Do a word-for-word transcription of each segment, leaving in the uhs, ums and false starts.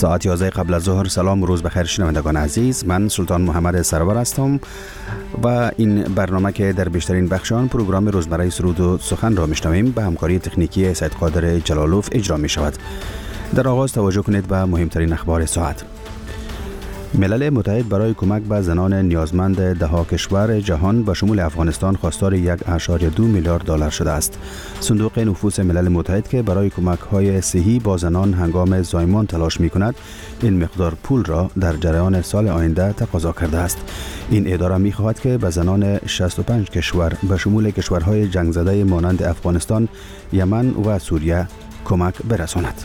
ساعت یازده قبل از ظهر. سلام و روز بخیر شنوندگان عزیز، من سلطان محمد سرور هستم و این برنامه که در بیشترین بخشان پروگرام روزمره سرود و سخن را میشنویم به همکاری تکنیکی سید قادر جلالوف اجرا می شود. در آغاز توجه کنید به مهمترین اخبار ساعت. ملل متحد برای کمک به زنان نیازمند دهها کشور جهان به شمول افغانستان خواستار یک و دو میلیارد دلار شده است. صندوق نفوس ملل متحد که برای کمک‌های صحی با زنان هنگام زایمان تلاش می‌کند، این مقدار پول را در جریان سال آینده تقاضا کرده است. این اداره می‌خواهد که به زنان شصت و پنج کشور به شمول کشورهای جنگ زده مانند افغانستان، یمن و سوریه کمک برساند.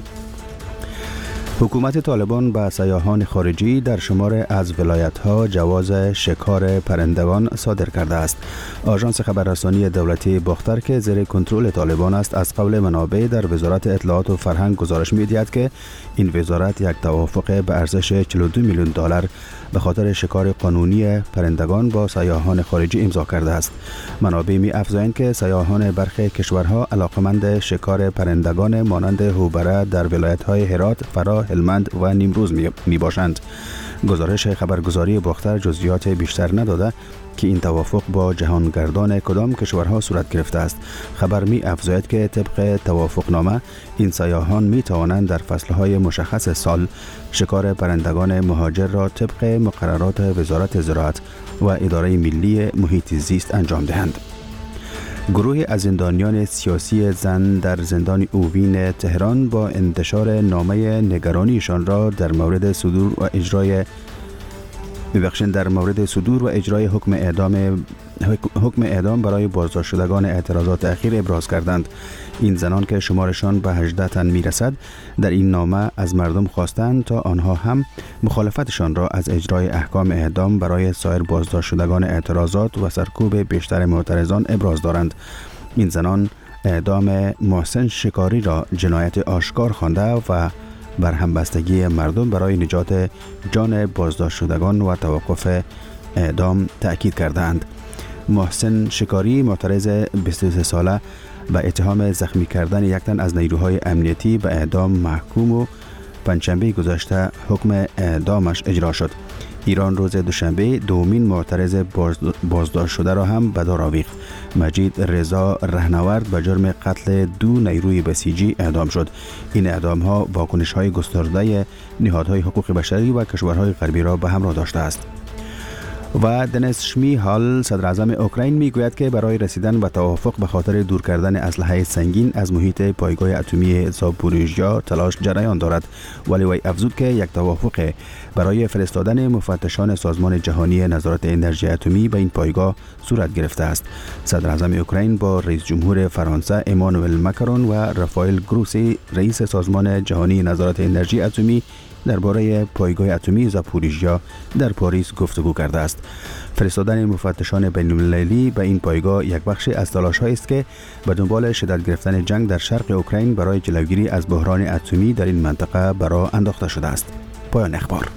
حکومت طالبان به سیاحان خارجی در شمار از ولایت‌ها جواز شکار پرندگان صادر کرده است. آژانس خبررسانی دولتی باختر که زیر کنترل طالبان است، از قول منابع در وزارت اطلاعات و فرهنگ گزارش می‌دهد که این وزارت یک توافق به ارزش چهل و دو میلیون دلار به خاطر شکار قانونی پرندگان با سیاحان خارجی امضا کرده است. منابع می‌افزایند که سیاحان برخی کشورها علاقمند شکار پرندگان مانند هوبره در ولایت‌های هرات، فرا، هلمند و نیمروز می باشند. گزارش خبرگزاری باختر جزئیات بیشتر نداده که این توافق با جهانگردان کدام کشورها صورت گرفته است. خبر می افزاید که طبق توافقنامه این سیاحان می توانند در فصلهای مشخص سال شکار پرندگان مهاجر را طبق مقررات وزارت زراعت و اداره ملی محیط زیست انجام دهند. گروهی از زندانیان سیاسی زن در زندان اوین تهران با انتشار نامه نگرانیشان را در مورد صدور و اجرای ببخشید در مورد صدور و اجرای حکم اعدام حکم اعدام برای بازداشت شدگان اعتراضات اخیر ابراز کردند. این زنان که شمارشان به هجده تن میرسد، در این نامه از مردم خواستند تا آنها هم مخالفتشان را از اجرای احکام اعدام برای سایر بازداشت شدگان اعتراضات و سرکوب بیشتر معترضان ابراز دارند. این زنان اعدام محسن شکاری را جنایت آشکار خوانده و بر همبستگی مردم برای نجات جان بازداشت شدگان و توقف اعدام تأکید کردند. محسن شکاری معترض بیست و سه ساله به اتهام زخمی کردن یک تن از نیروهای امنیتی به اعدام محکوم و پنجشنبه گذشته حکم اعدامش اجرا شد. ایران روز دوشنبه دومین معترض بازداشت شده را هم به دار آویخت. مجید رضا رهنورد به جرم قتل دو نیروی بسیجی اعدام شد. این اعدام ها واکنش های گسترده نهادهای حقوق بشری و کشورهای غربی را به همراه داشته است. و دنیس شمیهال صدر اعظم اوکراین میگوید که برای رسیدن به توافق به خاطر دور کردن اسلحه سنگین از محیط پایگاه اتمی زاپوریژیا تلاش جریان دارد، ولی وی افزود که یک توافق برای فرستادن مفتشان سازمان جهانی نظارت انرژی اتمی به این پایگاه صورت گرفته است. صدر اعظم اوکراین با رئیس جمهور فرانسه امانوئل ماکرون و رافائل گروسی رئیس سازمان جهانی نظارت انرژی اتمی درباره پایگاه اتمی زاپوریژیا در پاریس گفتگو کرده است. فرستادن مفتشان بین‌المللی به این پایگاه یک بخش از تلاش‌هایی است که به دنبال شدت گرفتن جنگ در شرق اوکراین برای جلوگیری از بحران اتمی در این منطقه برآ انداخته شده است. پایان اخبار.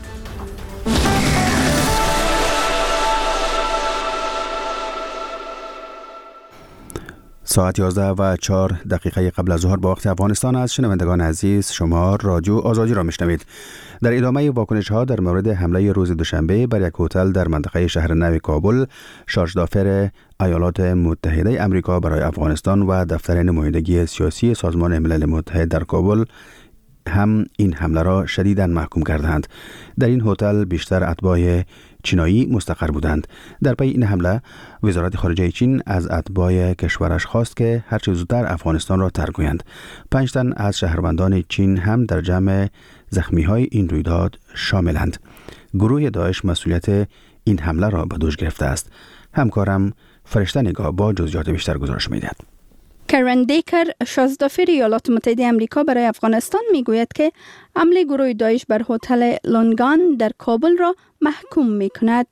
ساعت یازده و چهار دقیقه قبل از ظهر با وقت افغانستان است. شنوندگان عزیز، شما رادیو آزادی را میشنوید. در ادامه واکنش ها در مورد حمله روز دوشنبه بر یک هتل در منطقه شهر نو کابل، شارژ دافر ایالات متحده آمریکا برای افغانستان و دفتر نمایندگی سیاسی سازمان ملل متحد در کابل هم این حمله را شدیداً محکوم کردند. در این هتل بیشتر اتباع چینایی مستقر بودند. در پی این حمله وزارت خارجه چین از اتباع کشورش خواست که هر چه زودتر افغانستان را ترک گویند. پنج تن از شهروندان چین هم در جمع زخمی‌های این رویداد شاملند. گروه داعش مسئولیت این حمله را به دوش گرفته است. همکارم فرشته نگاه با جزئیات بیشتر گزارش می‌دهد. کرن دیکر، شازدافر ایالات متحده آمریکا برای افغانستان میگوید که حمله گروه داعش بر هتل لونگان در کابل را محکوم میکند.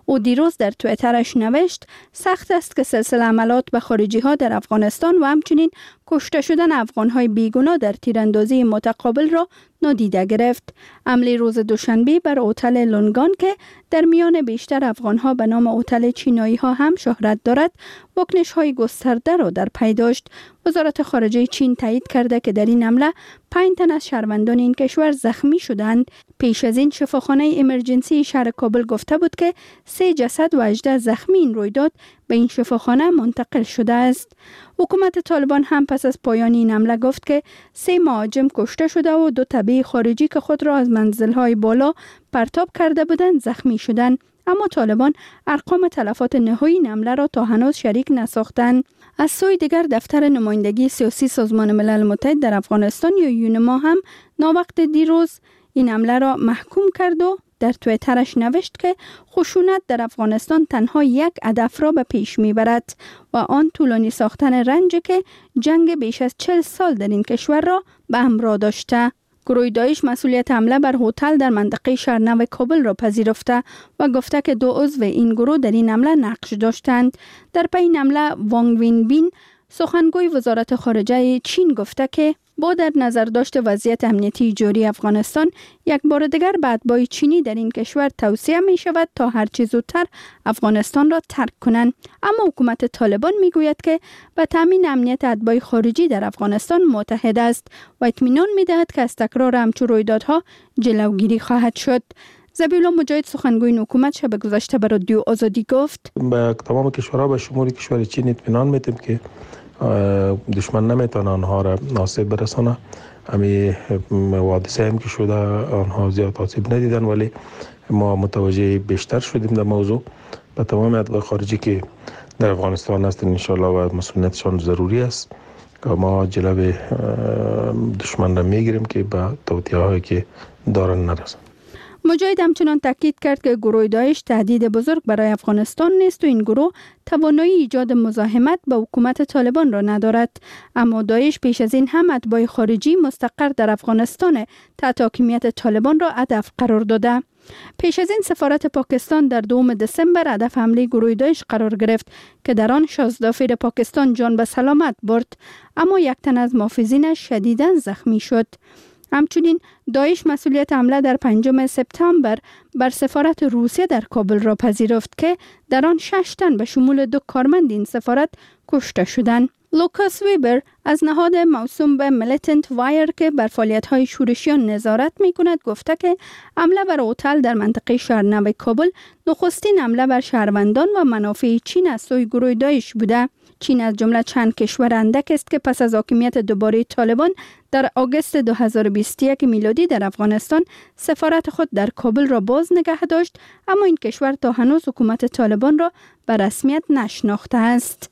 او دیروز در توییترش نوشت سخت است که سلسله حملات به خارجی ها در افغانستان و همچنین کشته شدن افغان های بیگناه در تیراندازی متقابل را نادیده گرفت. حمله روز دوشنبه بر هتل لونگان که در میان بیشتر افغان ها به نام هتل چینایی ها هم شهرت دارد، واکنش های گسترده را در پی داشت. وزارت خارجه چین تایید کرده که در این حمله پنج تن از شهروندان این کشور زخمی شدند. پیش از این شفاخانه امرجنسی شهر کابل گفته بود که سه جسد و هجده زخمی این رویداد به این شفاخانه منتقل شده است. حکومت طالبان هم پس از پایان این حمله گفت که سه مهاجم کشته شده و دو تبع خارجی که خود را از منزل‌های بالا پرتاب کرده بودند زخمی شدند. اما طالبان ارقام تلفات نهایی این حمله را تا هنوز شریک نساختند. از سوی دیگر دفتر نمایندگی سیاسی سازمان ملل متحد در افغانستان یا یونما هم ناوقت دیروز این حمله را محکوم کرد و در توییترش نوشت که خشونت در افغانستان تنها یک هدف را به پیش میبرد و آن طولانی ساختن رنج که جنگ بیش از چهل سال در این کشور را به همراه داشته. گروه داعش مسئولیت حمله بر هتل در منطقه شهرنو کابل را پذیرفته و گفته که دو عضو این گروه در این حمله نقش داشتند. در پی این حمله وانگ وین بین سخنگوی وزارت خارجه چین گفته که با در نظر داشت وضعیت امنیتی جاری افغانستان یک بار دیگر به اتباع چینی در این کشور توصیه می شود تا هرچه زودتر افغانستان را ترک کنند. اما حکومت طالبان می گوید که به تامین امنیت اتباع خارجی در افغانستان متحد است و اطمینان می دهد که از تکرار همچون رویدادها جلوگیری خواهد شد. ذبیحالله مجاهد سخنگوی حکومت شب گذشته به رادیو آزادی گفت به تمام کشورها به شمول کشور چین اطمینان میدیم که دشمن نمیتونه آنها را آسیب برسانه. همین حادثه هم که شده آنها زیاد آسیب ندیدن، ولی ما متوجه بیشتر شدیم در موضوع. به تمام اتباع خارجی که در افغانستان هستند انشالله و مسئولیتشان ضروری است که ما جلوی دشمن را میگیریم که به توطئه هایی که دارن نرسن. مجاهد همچنان تاکید کرد که گروه داعش تهدید بزرگ برای افغانستان نیست و این گروه توانایی ایجاد مزاحمت با حکومت طالبان را ندارد. اما داعش پیش از این هم اتباع خارجی مستقر در افغانستان تحت حاکمیت طالبان را هدف قرار داده. پیش از این سفارت پاکستان در دوم دسامبر هدف حمله گروه داعش قرار گرفت که در آن شازدافیر پاکستان جان به سلامت برد، اما یک تن از محافظینش شدیداً زخمی شد. همچنین داعش مسئولیت حمله در پنجم سپتامبر بر سفارت روسیه در کابل را پذیرفت که در آن شش تن به شمول دو کارمند این سفارت کشته شدند. لوکاس ویبر از نهاد موسوم به میلیتنت وایر که بر فعالیت‌های شورشیان نظارت می‌کند گفته که حمله بر هتل در منطقه شهرنو کابل نخستین حمله بر شهروندان و منافع چین از سوی گروه داعش بوده. چین از جمله چند کشور اندک است که پس از حاکمیت دوباره طالبان در آگوست دو هزار و بیست و یک میلادی در افغانستان سفارت خود در کابل را باز نگه داشت، اما این کشور تا هنوز حکومت طالبان را به رسمیت نشناخته است.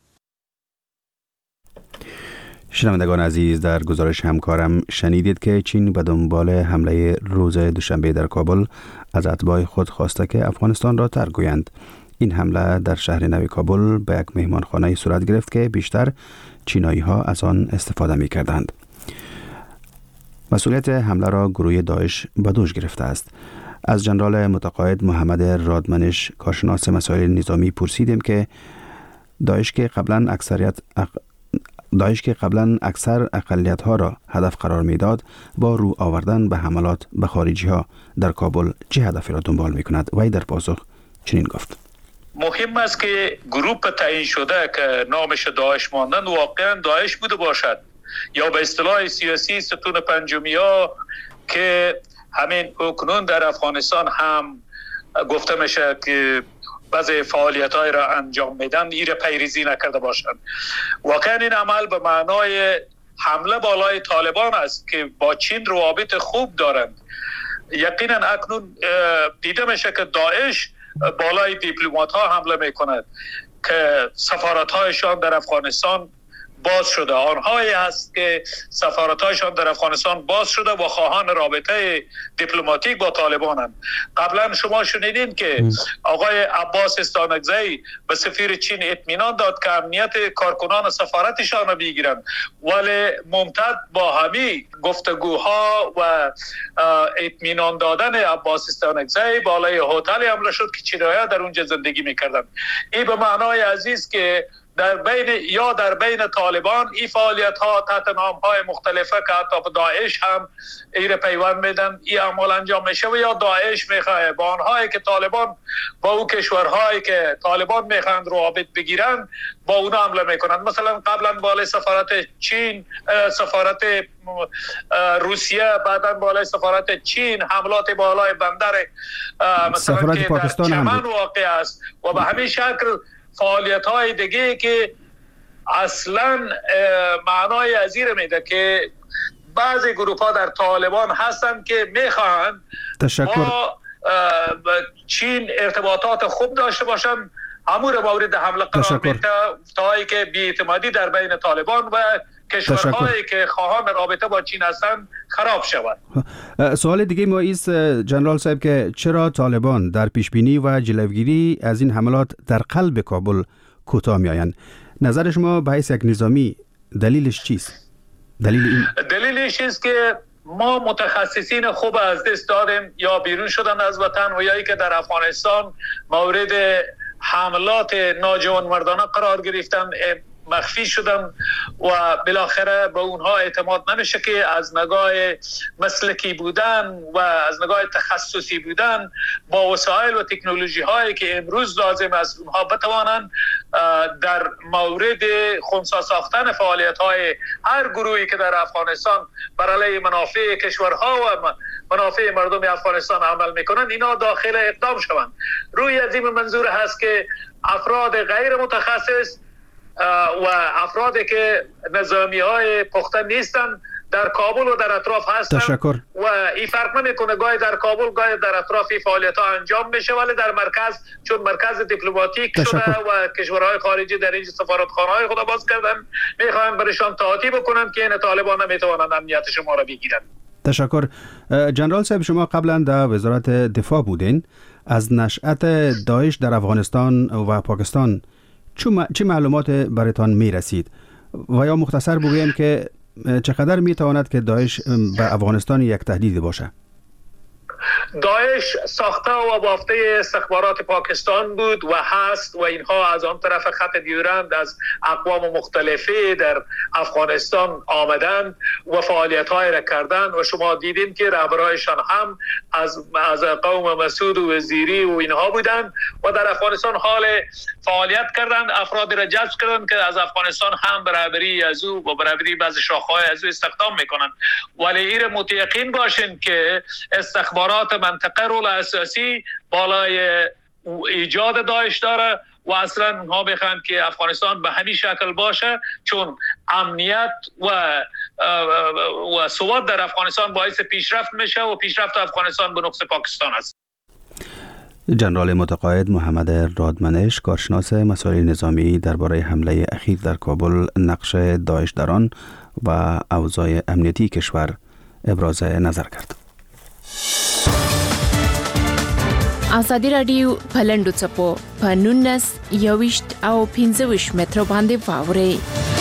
شنوندگان عزیز، در گزارش همکارم شنیدید که چین به دنبال حمله روز دوشنبه در کابل از اتباع خود خواسته که افغانستان را ترک گویند. این حمله در شهر نو کابل به یک مهمانخانه صورت گرفت که بیشتر چینایی ها از آن استفاده می کردند. مسئولیت حمله را گروه داعش به دوش گرفته است. از جنرال متقاعد محمد رادمنش کارشناس مسائل نظامی پرسیدیم که داعش که قبلا اکثریت اق... داعش که قبلا اکثر اقلیت ها را هدف قرار میداد، با رو آوردن به حملات به خارجی ها در کابل چه هدفی را دنبال می کند؟ وی در پاسخ چنین گفت: مهم است که گروه تعیین شده که نامش داعش ماندن واقعا داعش بوده باشد یا به اصطلاح سیاسی ستون پنجمی ها که همین اکنون در افغانستان هم گفته میشه که بعضی فعالیت های را انجام میدن ایره پیریزی نکرده باشند. واقعا این عمل به معنای حمله بالای طالبان است که با چین روابط خوب دارند. یقینا اکنون دیده میشه که داعش بالای دیپلمات ها حمله میکند که سفارت هایشان در افغانستان باز شده. آنهایی هست که سفارت‌هایشان در افغانستان باز شده و خواهان رابطه دیپلماتیک با طالبانند. قبلا شما شنیدین که آقای عباس استانکزی به سفیر چین اطمینان داد که امنیت کارکنان سفارتشان را بگیرند، ولی ممتد با همین گفتگوها و اطمینان دادن عباس استانکزی بالای هتل حمله شد که چینایی‌ها در اونجا زندگی می‌کردند. این به معنای عزیز که در بین یا در بین طالبان این فعالیت ها تحت نام های مختلفه که حتی به داعش هم ایر پیوند میدن این اعمال انجام میشه و یا داعش میخواه با آنهایی که طالبان با او کشورهایی که طالبان میخواهند روابط بگیرن با اونا حمله میکنند. مثلا قبلا بالای سفارت چین، سفارت روسیه، بعدا بالای سفارت چین حملات بالای بندر مثلا سفارت که پاکستان در هم چمن واقع است و به همین شکل فعالیت های دیگه که اصلا معنای ازیر میده که بعضی گروه ها در طالبان هستن که میخواهند با چین ارتباطات خوب داشته باشن، همون رو مورد حمله قرار میده تا ای که بی‌اعتمادی در بین طالبان و کشورهایی که خواهان رابطه با چین هستند خراب شود. سوال دیگه ما ایست جنرال صاحب که چرا طالبان در پیشبینی و جلوگیری از این حملات در قلب کابل کوتاه میآیند؟ نظر شما به حیث یک نظامی دلیلش چیست؟ دلیل این دلیلش است که ما متخصصین خوب از دست دادیم، یا بیرون شدن از وطن و یا ای که در افغانستان مورد حملات ناجوانمردانه قرار گرفتن، مخفی شدن و بالاخره به اونها اعتماد نمیشه که از نگاه مسلکی بودن و از نگاه تخصصی بودن با وسایل و تکنولوژی هایی که امروز لازم است اونها بتوانند در مورد خنثی ساختن فعالیت های هر گروهی که در افغانستان بر علیه منافع کشورها و منافع مردم افغانستان عمل میکنند اینا داخل اقدام شوند. روی از این منظور هست که افراد غیر متخصص و افرادی که نظامی های پخته نیستن در کابل و در اطراف هستن. تشکر. و این فرق نمیکنه گاهی در کابل گاهی در اطراف این فعالیت ها انجام میشه، ولی در مرکز چون مرکز دیپلماتیک شده و کشورهای خارجی در اینجا سفارتخانه های خود باز کردن میخواهند برشان تعاطی بکنن که این طالبان نمیتوانند امنیت شما را بگیرن. تشکر. جنرال صاحب شما قبلا در وزارت دفاع بودین. از نشأت داعش در افغانستان و پاکستان چه معلومات براتان می رسید و یا مختصر بگویم که چقدر می تواند که داعش به افغانستان یک تهدید باشه؟ داعش ساخته و بافته استخبارات پاکستان بود و هست و اینها از آن طرف خط دیورند از اقوام مختلفی در افغانستان آمدن و فعالیت های را کردن و شما دیدین که رهبرایشان هم از از قوم مسعود و وزیری و اینها بودن و در افغانستان حال فعالیت کردن، افرادی را جذب کردن که از افغانستان هم برابری از او و برابری بعض شاخه‌های از او استخدام میکنن. ولی این متیقن باشین که استخبارات منطقه رول اساسی بالای ایجاد داعش داره و اصلا اونها بخواهند که افغانستان به همین شکل باشه، چون امنیت و و ثبات در افغانستان باعث پیشرفت میشه و پیشرفت افغانستان به نقص پاکستان است. جنرال متقاعد محمد رادمنش، کارشناس مسائل نظامی، درباره حمله اخیر در کابل، نقش داعش در آن و اوضاع امنیتی کشور ابراز نظر کرد. ازادي رادیو پلندو چپو په نونس یوشت او پینځه متر باندې واوري.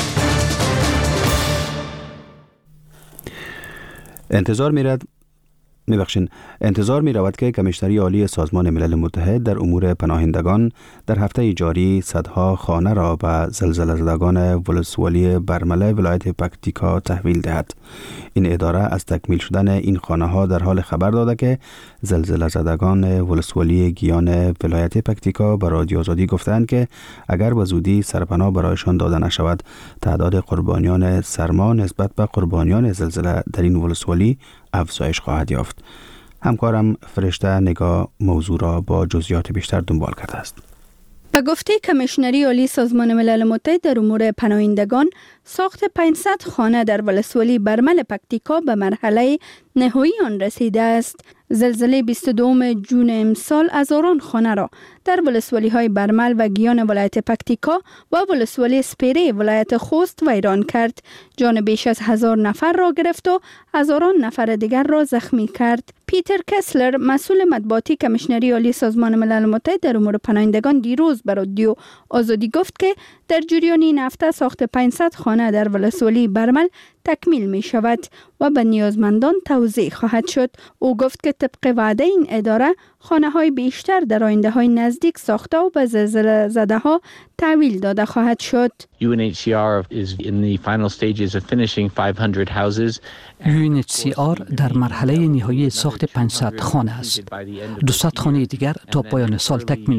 انتظار میرد میبخشین انتظار می رود که کمیشنری عالی سازمان ملل متحد در امور پناهندگان در هفته جاری صدها خانه را به زلزله زدگان ولسوالی برمله ولایت پکتیکا تحویل دهد. این اداره از تکمیل شدن این خانه ها در حال خبر داده که زلزله زدگان ولسوالی گیان ولایت پکتیکا به رادیو آزادی گفتند که اگر به زودی سرپناه برایشان داده نشود تعداد قربانیان سرما نسبت به قربانیان زلزله در این ولسوالی افزایش خواهد یافت. همکارم فرشته نگاه موضوع را با جزئیات بیشتر دنبال کرده است. به گفته کمیشنری عالی سازمان ملل متحد در امور پناهندگان، ساخت پانصد خانه در ولسوالی برمل پکتیکا به مرحله نهایی آن رسیده است. زلزله بیست و دوم جون امسال هزاران خانه را در ولسوالی های برمل و گیان ولایت پکتیکا و ولسوالی سپیره ولایت خوست ویران کرد. جان بیش از هزار نفر را گرفت و هزاران نفر دیگر را زخمی کرد. پیتر کسلر مسئول مطبوعاتی کمیشنری عالی سازمان ملل متحد در امور پناهندگان دیروز به رادیو آزادی گفت که در جریان این هفته ساخت پانصد خانه در ولسوالی برمل تکمیل می شود و به نیازمندان توزیع خواهد شد. او گفت که طبق وعده این اداره خانه های بیشتر در آینده های نزدیک ساخته و به زلزله زده ها تحویل داده خواهد شد. یو ان اچ سی آر is in the final stages of finishing five hundred houses. یو ان اچ سی آر در مرحله نهایی ساخت پانصد خانه است. دویست خانه دیگر تا پایان سال تکمیل